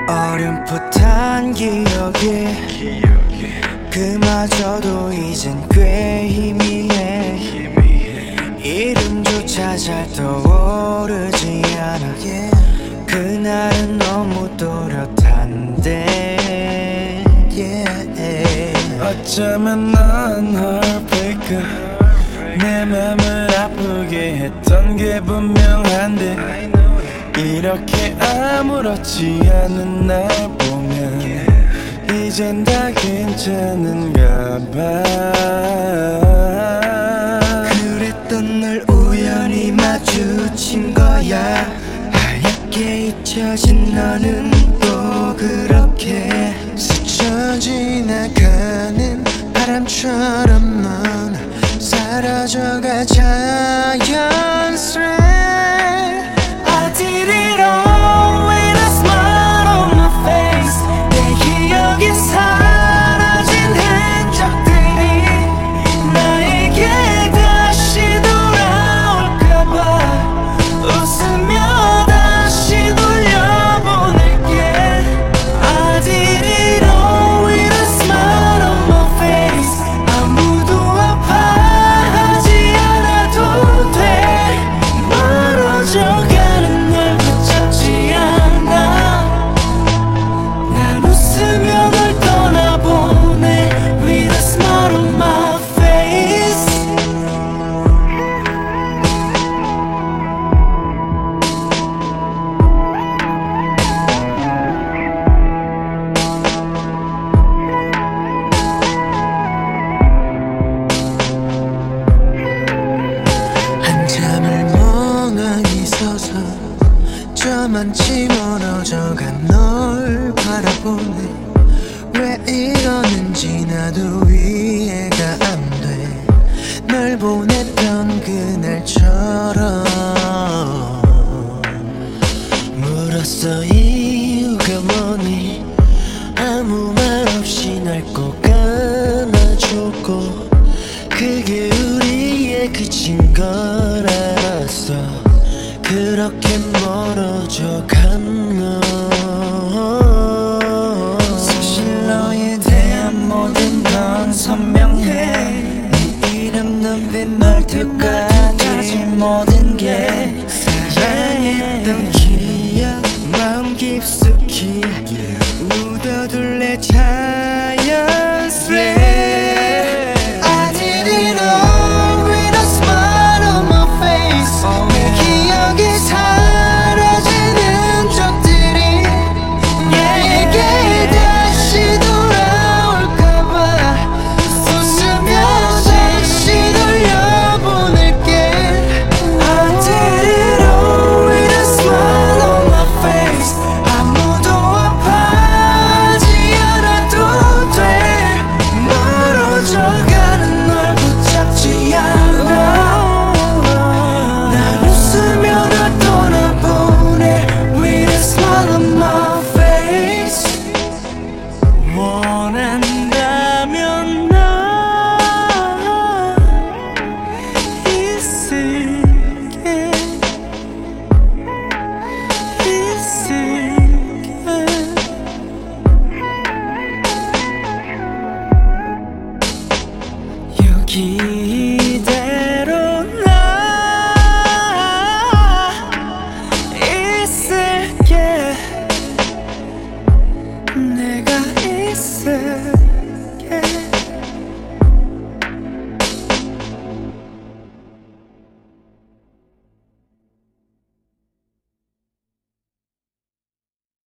어렴풋한 기억이 그마저도 이젠 꽤 희미해. 이름조차 잘 떠오르지 않아. 그날은 너무 또렷한데 어쩌면 넌 heartbreaker. 내 맘을 아프게 했던 게 분명한데 이렇게 아무렇지 않은 날 보면 이젠 다 괜찮은가 봐. 그랬던 날 우연히 마주친 거야. 하얗게 잊혀진 너는 또 그렇게 스쳐 지나가는 바람처럼 넌 사라져가 자연스레. I did it all with a smile on my face. 내 기억에 사라진 흔적들이 나에게 다시 돌아올까봐 웃으며 다시 돌려보낼게. I did it all with a smile on my face. 아무도 아파하지 않아도 돼. 멀어져가는 널 붙잡지 않아. 난 웃으며 널 떠나보내 with a smile on my face. 한참을 멍하니 서서 저만치 멀어져간 널 바라보네. 왜 이러는지 나도 이해가 안 돼. 널 보냈던 그날처럼 물었어 이유가 뭐니. 아무 말 없이 날 꼭 안아줬고 그게 우리의 끝인 걸 알았어. 그렇게 멀어져간 너. 사실 너에 대한 모든 건 선명해. 네 이름 눈빛 말투까지 모든 게 사랑했던 기억 마음 깊숙이 묻어둘래 자연스레. I did it all with a smile on my face. 내 기억에 사라진 흔적들이 나에게 다시 돌아올까봐 웃으며 다시 돌려보낼게. I did it all with a smile on my face. 아무도 아파하지 않아도 돼. 멀어져가는 널 붙잡지 않아. 난 웃으며 널 떠나보내 with a smile on my face. 원한다면 나 있을게. 여기 이대로 나 있을게. 내가 있을게.